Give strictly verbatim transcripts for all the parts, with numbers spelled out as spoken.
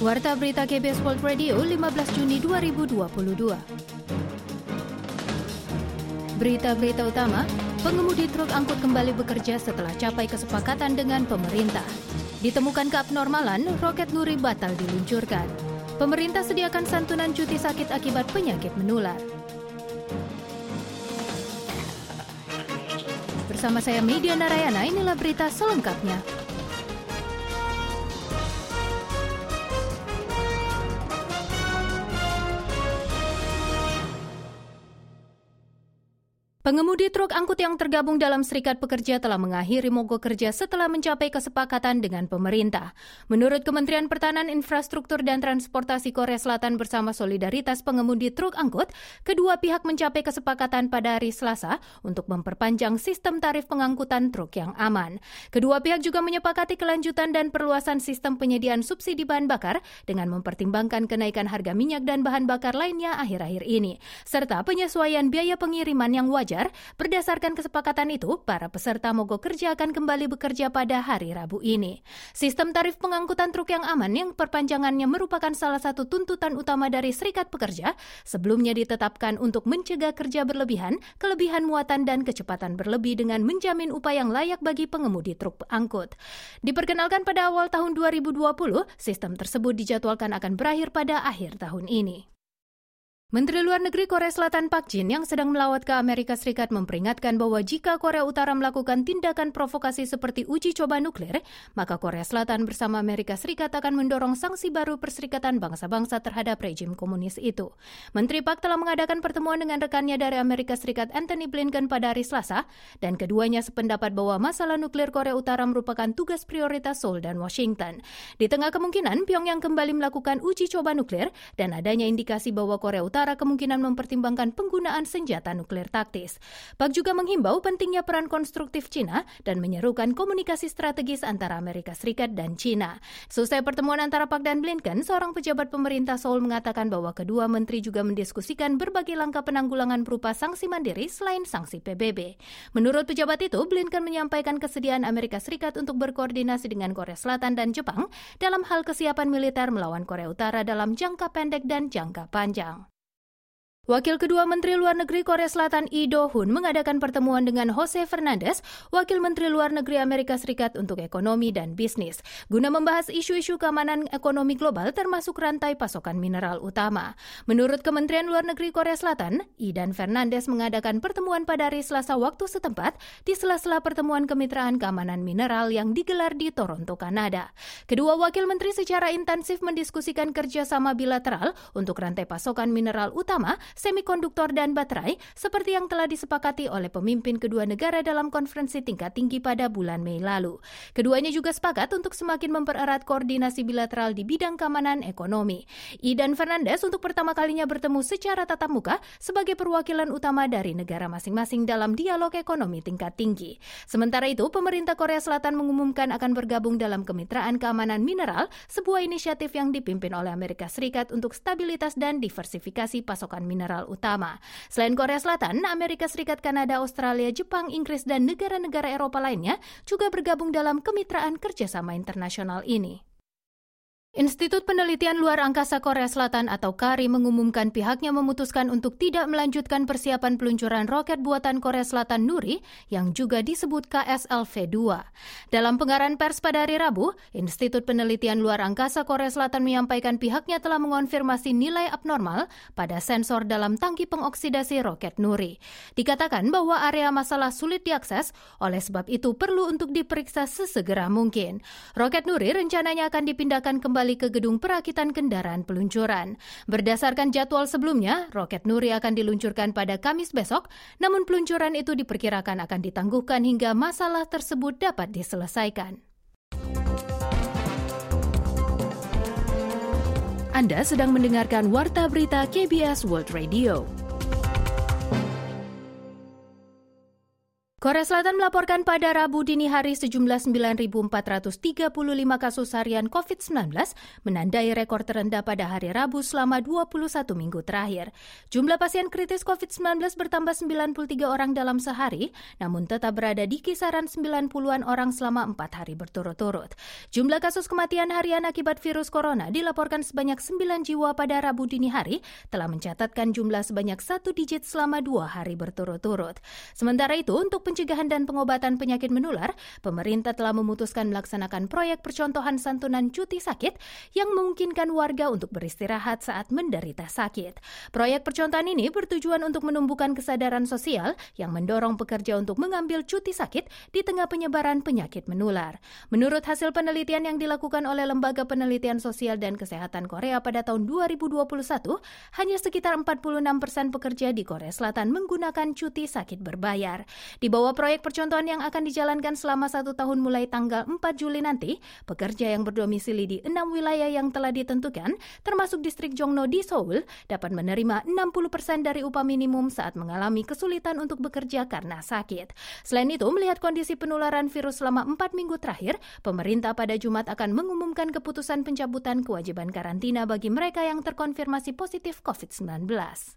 Warta Berita K B S World Radio lima belas Juni dua ribu dua puluh dua. Berita-berita utama, pengemudi truk angkut kembali bekerja setelah capai kesepakatan dengan pemerintah. Ditemukan keabnormalan, roket Nuri batal diluncurkan. Pemerintah sediakan santunan cuti sakit akibat penyakit menular. Bersama saya Media Narayana, inilah berita selengkapnya. Pengemudi truk angkut yang tergabung dalam Serikat Pekerja telah mengakhiri mogok kerja setelah mencapai kesepakatan dengan pemerintah. Menurut Kementerian Pertahanan, Infrastruktur dan Transportasi Korea Selatan bersama Solidaritas Pengemudi Truk Angkut, kedua pihak mencapai kesepakatan pada hari Selasa untuk memperpanjang sistem tarif pengangkutan truk yang aman. Kedua pihak juga menyepakati kelanjutan dan perluasan sistem penyediaan subsidi bahan bakar dengan mempertimbangkan kenaikan harga minyak dan bahan bakar lainnya akhir-akhir ini, serta penyesuaian biaya pengiriman yang wajar. Berdasarkan kesepakatan itu, para peserta mogok kerja akan kembali bekerja pada hari Rabu ini. Sistem tarif pengangkutan truk yang aman yang perpanjangannya merupakan salah satu tuntutan utama dari Serikat Pekerja, sebelumnya ditetapkan untuk mencegah kerja berlebihan, kelebihan muatan dan kecepatan berlebih dengan menjamin upah yang layak bagi pengemudi truk angkut. Diperkenalkan pada awal tahun dua ribu dua puluh, sistem tersebut dijadwalkan akan berakhir pada akhir tahun ini. Menteri Luar Negeri Korea Selatan Pak Jin yang sedang melawat ke Amerika Serikat memperingatkan bahwa jika Korea Utara melakukan tindakan provokasi seperti uji coba nuklir, maka Korea Selatan bersama Amerika Serikat akan mendorong sanksi baru Perserikatan Bangsa-Bangsa terhadap rejim komunis itu. Menteri Pak telah mengadakan pertemuan dengan rekannya dari Amerika Serikat Antony Blinken pada hari Selasa, dan keduanya sependapat bahwa masalah nuklir Korea Utara merupakan tugas prioritas Seoul dan Washington. Di tengah kemungkinan Pyongyang kembali melakukan uji coba nuklir dan adanya indikasi bahwa Korea Utara kemungkinan mempertimbangkan penggunaan senjata nuklir taktis. Pak juga menghimbau pentingnya peran konstruktif China dan menyerukan komunikasi strategis antara Amerika Serikat dan China. Selesai pertemuan antara Pak dan Blinken, seorang pejabat pemerintah Seoul mengatakan bahwa kedua menteri juga mendiskusikan berbagai langkah penanggulangan berupa sanksi mandiri selain sanksi P B B. Menurut pejabat itu, Blinken menyampaikan kesediaan Amerika Serikat untuk berkoordinasi dengan Korea Selatan dan Jepang dalam hal kesiapan militer melawan Korea Utara dalam jangka pendek dan jangka panjang. Wakil kedua Menteri Luar Negeri Korea Selatan Lee Do-hun mengadakan pertemuan dengan Jose Fernandez, Wakil Menteri Luar Negeri Amerika Serikat untuk Ekonomi dan Bisnis, guna membahas isu-isu keamanan ekonomi global termasuk rantai pasokan mineral utama. Menurut Kementerian Luar Negeri Korea Selatan, Lee dan Fernandez mengadakan pertemuan pada hari Selasa waktu setempat di sela-sela pertemuan kemitraan keamanan mineral yang digelar di Toronto, Kanada. Kedua wakil menteri secara intensif mendiskusikan kerjasama bilateral untuk rantai pasokan mineral utama, semikonduktor dan baterai, seperti yang telah disepakati oleh pemimpin kedua negara dalam konferensi tingkat tinggi pada bulan Mei lalu. Keduanya juga sepakat untuk semakin mempererat koordinasi bilateral di bidang keamanan ekonomi. Lee dan Fernandez untuk pertama kalinya bertemu secara tatap muka sebagai perwakilan utama dari negara masing-masing dalam dialog ekonomi tingkat tinggi. Sementara itu, pemerintah Korea Selatan mengumumkan akan bergabung dalam Kemitraan Keamanan Mineral, sebuah inisiatif yang dipimpin oleh Amerika Serikat untuk stabilitas dan diversifikasi pasokan mineral. mineral utama. Selain Korea Selatan, Amerika Serikat, Kanada, Australia, Jepang, Inggris, dan negara-negara Eropa lainnya juga bergabung dalam kemitraan kerjasama internasional ini. Institut Penelitian Luar Angkasa Korea Selatan atau K A R I mengumumkan pihaknya memutuskan untuk tidak melanjutkan persiapan peluncuran roket buatan Korea Selatan Nuri yang juga disebut K S L V dua. Dalam pengarahan pers pada hari Rabu, Institut Penelitian Luar Angkasa Korea Selatan menyampaikan pihaknya telah mengonfirmasi nilai abnormal pada sensor dalam tangki pengoksidasi roket Nuri. Dikatakan bahwa area masalah sulit diakses, oleh sebab itu perlu untuk diperiksa sesegera mungkin. Roket Nuri rencananya akan dipindahkan kembali kembali ke gedung perakitan kendaraan peluncuran. Berdasarkan jadwal sebelumnya, roket Nuri akan diluncurkan pada Kamis besok, namun peluncuran itu diperkirakan akan ditangguhkan hingga masalah tersebut dapat diselesaikan. Anda sedang mendengarkan Warta Berita K B S World Radio. Korea Selatan melaporkan pada Rabu dini hari sejumlah sembilan ribu empat ratus tiga puluh lima kasus harian covid sembilan belas, menandai rekor terendah pada hari Rabu selama dua puluh satu minggu terakhir. Jumlah pasien kritis covid sembilan belas bertambah sembilan puluh tiga orang dalam sehari, namun tetap berada di kisaran sembilan puluhan orang selama empat hari berturut-turut. Jumlah kasus kematian harian akibat virus corona dilaporkan sebanyak sembilan jiwa pada Rabu dini hari, telah mencatatkan jumlah sebanyak satu digit selama dua hari berturut-turut. Sementara itu, untuk pencegahan dan pengobatan penyakit menular, pemerintah telah memutuskan melaksanakan proyek percontohan santunan cuti sakit yang memungkinkan warga untuk beristirahat saat menderita sakit. Proyek percontohan ini bertujuan untuk menumbuhkan kesadaran sosial yang mendorong pekerja untuk mengambil cuti sakit di tengah penyebaran penyakit menular. Menurut hasil penelitian yang dilakukan oleh Lembaga Penelitian Sosial dan Kesehatan Korea pada tahun dua ribu dua puluh satu, hanya sekitar empat puluh enam persen pekerja di Korea Selatan menggunakan cuti sakit berbayar. Di bawah proyek percontohan yang akan dijalankan selama satu tahun mulai tanggal empat Juli nanti, pekerja yang berdomisili di enam wilayah yang telah ditentukan, termasuk distrik Jongno di Seoul, dapat menerima enam puluh persen dari upah minimum saat mengalami kesulitan untuk bekerja karena sakit. Selain itu, melihat kondisi penularan virus selama empat minggu terakhir, pemerintah pada Jumat akan mengumumkan keputusan pencabutan kewajiban karantina bagi mereka yang terkonfirmasi positif covid sembilan belas.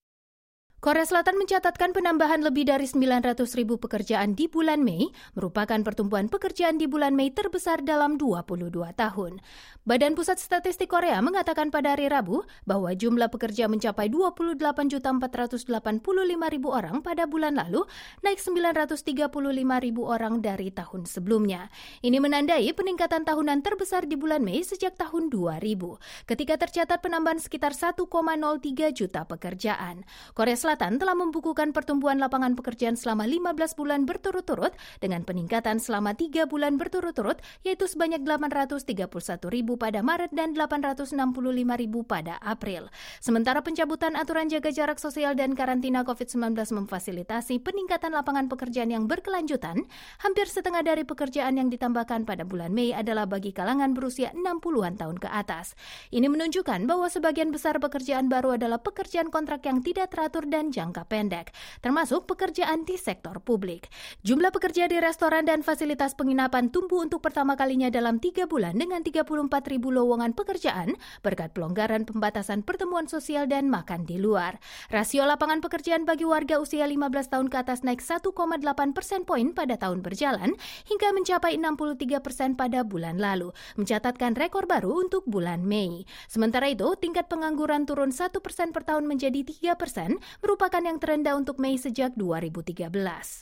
Korea Selatan mencatatkan penambahan lebih dari sembilan ratus ribu pekerjaan di bulan Mei, merupakan pertumbuhan pekerjaan di bulan Mei terbesar dalam dua puluh dua tahun. Badan Pusat Statistik Korea mengatakan pada hari Rabu bahwa jumlah pekerja mencapai dua puluh delapan juta empat ratus delapan puluh lima ribu orang pada bulan lalu, naik sembilan ratus tiga puluh lima ribu orang dari tahun sebelumnya. Ini menandai peningkatan tahunan terbesar di bulan Mei sejak tahun dua ribu, ketika tercatat penambahan sekitar satu koma nol tiga juta pekerjaan. Korea Selatan telah membukukan pertumbuhan lapangan pekerjaan selama lima belas bulan berturut-turut dengan peningkatan selama tiga bulan berturut-turut, yaitu sebanyak delapan ratus tiga puluh satu ribu pada Maret dan delapan ratus enam puluh lima ribu pada April. Sementara pencabutan aturan jaga jarak sosial dan karantina covid sembilan belas memfasilitasi peningkatan lapangan pekerjaan yang berkelanjutan, hampir setengah dari pekerjaan yang ditambahkan pada bulan Mei adalah bagi kalangan berusia enam puluhan tahun ke atas. Ini menunjukkan bahwa sebagian besar pekerjaan baru adalah pekerjaan kontrak yang tidak teratur dan jangka pendek, termasuk pekerjaan di sektor publik. Jumlah pekerja di restoran dan fasilitas penginapan tumbuh untuk pertama kalinya dalam tiga bulan dengan tiga puluh empat ribu lowongan pekerjaan berkat pelonggaran pembatasan pertemuan sosial dan makan di luar. Rasio lapangan pekerjaan bagi warga usia lima belas tahun ke atas naik satu koma delapan persen poin pada tahun berjalan hingga mencapai enam puluh tiga persen pada bulan lalu, mencatatkan rekor baru untuk bulan Mei. Sementara itu, tingkat pengangguran turun satu persen per tahun menjadi tiga persen, merupakan yang terendah untuk Mei sejak dua ribu tiga belas.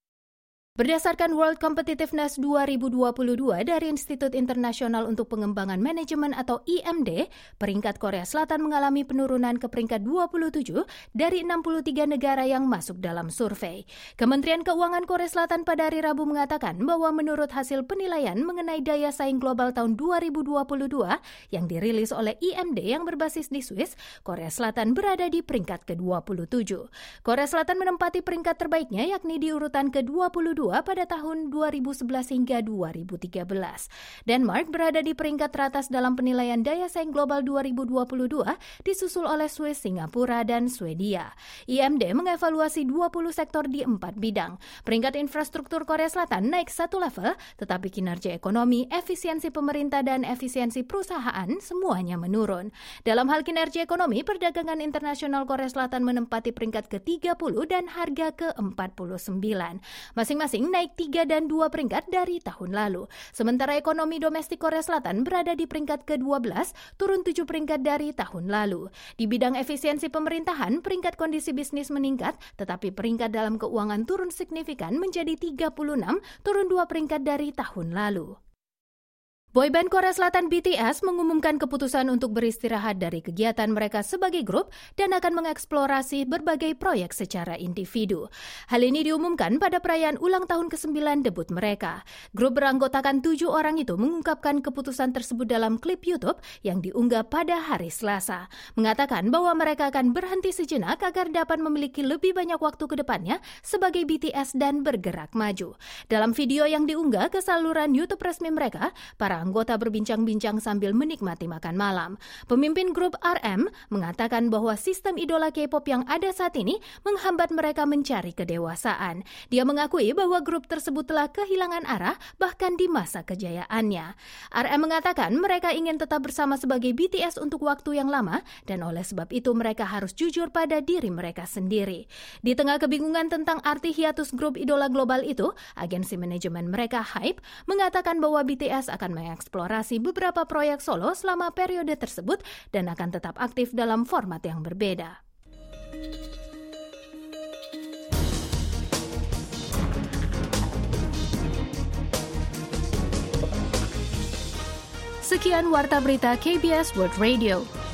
Berdasarkan World Competitiveness dua ribu dua puluh dua dari Institut Internasional untuk Pengembangan Manajemen atau I M D, peringkat Korea Selatan mengalami penurunan ke peringkat dua puluh tujuh dari enam puluh tiga negara yang masuk dalam survei. Kementerian Keuangan Korea Selatan pada hari Rabu mengatakan bahwa menurut hasil penilaian mengenai daya saing global tahun dua ribu dua puluh dua yang dirilis oleh I M D yang berbasis di Swiss, Korea Selatan berada di peringkat ke dua puluh tujuh. Korea Selatan menempati peringkat terbaiknya yakni di urutan ke dua puluh dua pada tahun dua ribu sebelas hingga dua ribu tiga belas. Denmark berada di peringkat teratas dalam penilaian daya saing global dua ribu dua puluh dua, disusul oleh Swiss, Singapura, dan Swedia. I M D mengevaluasi dua puluh sektor di empat bidang. Peringkat infrastruktur Korea Selatan naik satu level, tetapi kinerja ekonomi, efisiensi pemerintah, dan efisiensi perusahaan semuanya menurun. Dalam hal kinerja ekonomi, perdagangan internasional Korea Selatan menempati peringkat ke tiga puluh dan harga ke empat puluh sembilan. Masing-masing naik tiga dan dua peringkat dari tahun lalu. Sementara ekonomi domestik Korea Selatan berada di peringkat ke dua belas, turun tujuh peringkat dari tahun lalu. Di bidang efisiensi pemerintahan, peringkat kondisi bisnis meningkat, tetapi peringkat dalam keuangan turun signifikan menjadi tiga puluh enam, turun dua peringkat dari tahun lalu. Boyband Korea Selatan B T S mengumumkan keputusan untuk beristirahat dari kegiatan mereka sebagai grup dan akan mengeksplorasi berbagai proyek secara individu. Hal ini diumumkan pada perayaan ulang tahun kesembilan debut mereka. Grup beranggotakan tujuh orang itu mengungkapkan keputusan tersebut dalam klip YouTube yang diunggah pada hari Selasa, mengatakan bahwa mereka akan berhenti sejenak agar dapat memiliki lebih banyak waktu ke depannya sebagai B T S dan bergerak maju. Dalam video yang diunggah ke saluran YouTube resmi mereka, para anggota berbincang-bincang sambil menikmati makan malam. Pemimpin grup R M mengatakan bahwa sistem idola K-pop yang ada saat ini menghambat mereka mencari kedewasaan. Dia mengakui bahwa grup tersebut telah kehilangan arah bahkan di masa kejayaannya. R M mengatakan mereka ingin tetap bersama sebagai B T S untuk waktu yang lama dan oleh sebab itu mereka harus jujur pada diri mereka sendiri. Di tengah kebingungan tentang arti hiatus grup idola global itu, agensi manajemen mereka Hype mengatakan bahwa B T S akan mengeksplorasi beberapa proyek solo selama periode tersebut dan akan tetap aktif dalam format yang berbeda. Sekian Warta Berita K B S World Radio.